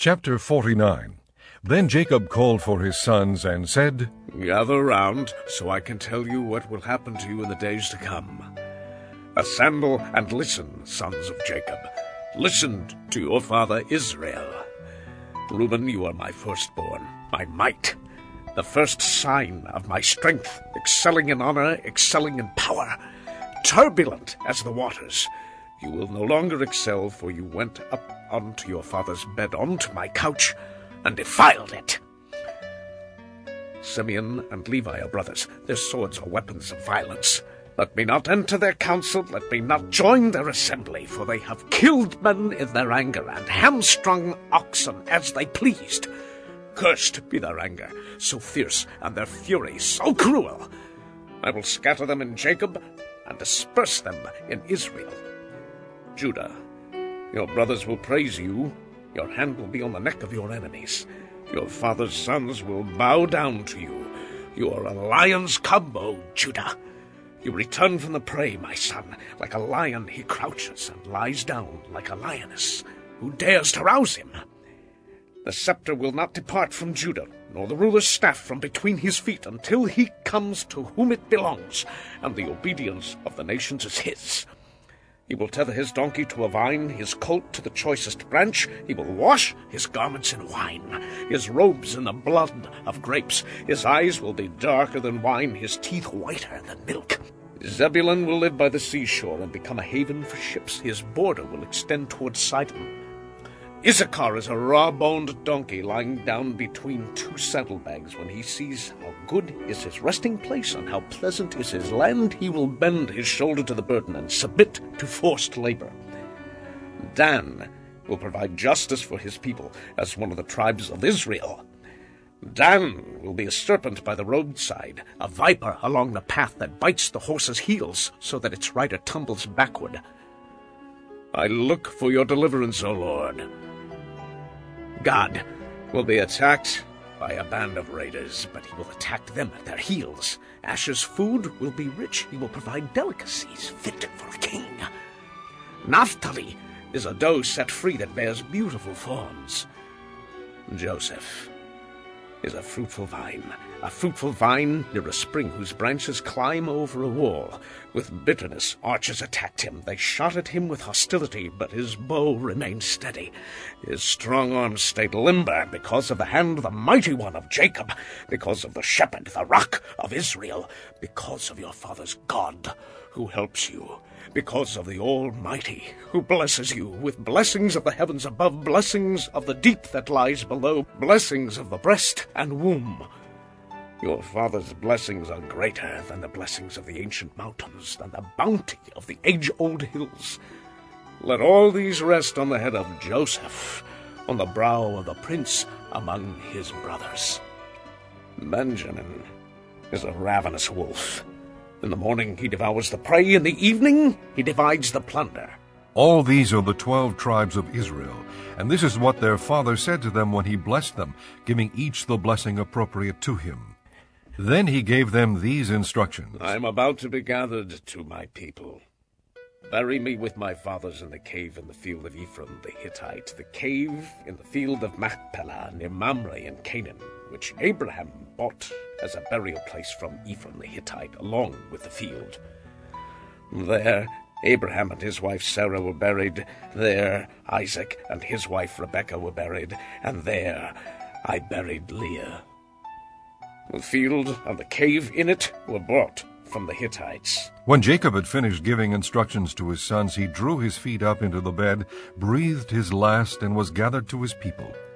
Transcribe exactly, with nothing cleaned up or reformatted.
Chapter forty-nine. Then Jacob called for his sons and said, Gather round, so I can tell you what will happen to you in the days to come. Assemble and listen, sons of Jacob. Listen to your father Israel. Reuben, you are my firstborn, my might, the first sign of my strength, excelling in honor, excelling in power, turbulent as the waters. You will no longer excel, for you went up onto your father's bed, onto my couch, and defiled it. Simeon and Levi are brothers. Their swords are weapons of violence. Let me not enter their council, let me not join their assembly, for they have killed men in their anger, and hamstrung oxen as they pleased. Cursed be their anger, so fierce, and their fury so cruel. I will scatter them in Jacob, and disperse them in Israel. Judah, your brothers will praise you. Your hand will be on the neck of your enemies. Your father's sons will bow down to you. You are a lion's cub, O Judah. You return from the prey, my son. Like a lion he crouches and lies down like a lioness. Who dares to rouse him? The scepter will not depart from Judah, nor the ruler's staff from between his feet, until he comes to whom it belongs, and the obedience of the nations is his. He will tether his donkey to a vine, his colt to the choicest branch. He will wash his garments in wine, his robes in the blood of grapes. His eyes will be darker than wine, his teeth whiter than milk. Zebulun will live by the seashore and become a haven for ships. His border will extend toward Sidon. Issachar is a raw-boned donkey lying down between two saddlebags. When he sees how good is his resting place and how pleasant is his land, he will bend his shoulder to the burden and submit to forced labor. Dan will provide justice for his people as one of the tribes of Israel. Dan will be a serpent by the roadside, a viper along the path that bites the horse's heels so that its rider tumbles backward. I look for your deliverance, O Lord. God will be attacked by a band of raiders, but he will attack them at their heels. Asher's food will be rich. He will provide delicacies fit for a king. Naphtali is a doe set free that bears beautiful fawns. Joseph is a fruitful vine, a fruitful vine near a spring whose branches climb over a wall. With bitterness archers attacked him. They shot at him with hostility, but his bow remained steady. His strong arms stayed limber because of the hand of the mighty one of Jacob, because of the shepherd, the rock of Israel, because of your father's God who helps you, because of the Almighty who blesses you with blessings of the heavens above, blessings of the deep that lies below, blessings of the breast and womb. Your father's blessings are greater than the blessings of the ancient mountains, than the bounty of the age-old hills. Let all these rest on the head of Joseph, on the brow of the prince among his brothers. Benjamin is a ravenous wolf. In the morning he devours the prey, in the evening he divides the plunder. All these are the twelve tribes of Israel, and this is what their father said to them when he blessed them, giving each the blessing appropriate to him. Then he gave them these instructions. I am about to be gathered to my people. Bury me with my fathers in the cave in the field of Ephron the Hittite, the cave in the field of Machpelah near Mamre in Canaan, which Abraham bought as a burial place from Ephron the Hittite, along with the field. There Abraham and his wife Sarah were buried. There Isaac and his wife Rebekah were buried. And there I buried Leah. The field and the cave in it were bought from the Hittites. When Jacob had finished giving instructions to his sons, he drew his feet up into the bed, breathed his last, and was gathered to his people.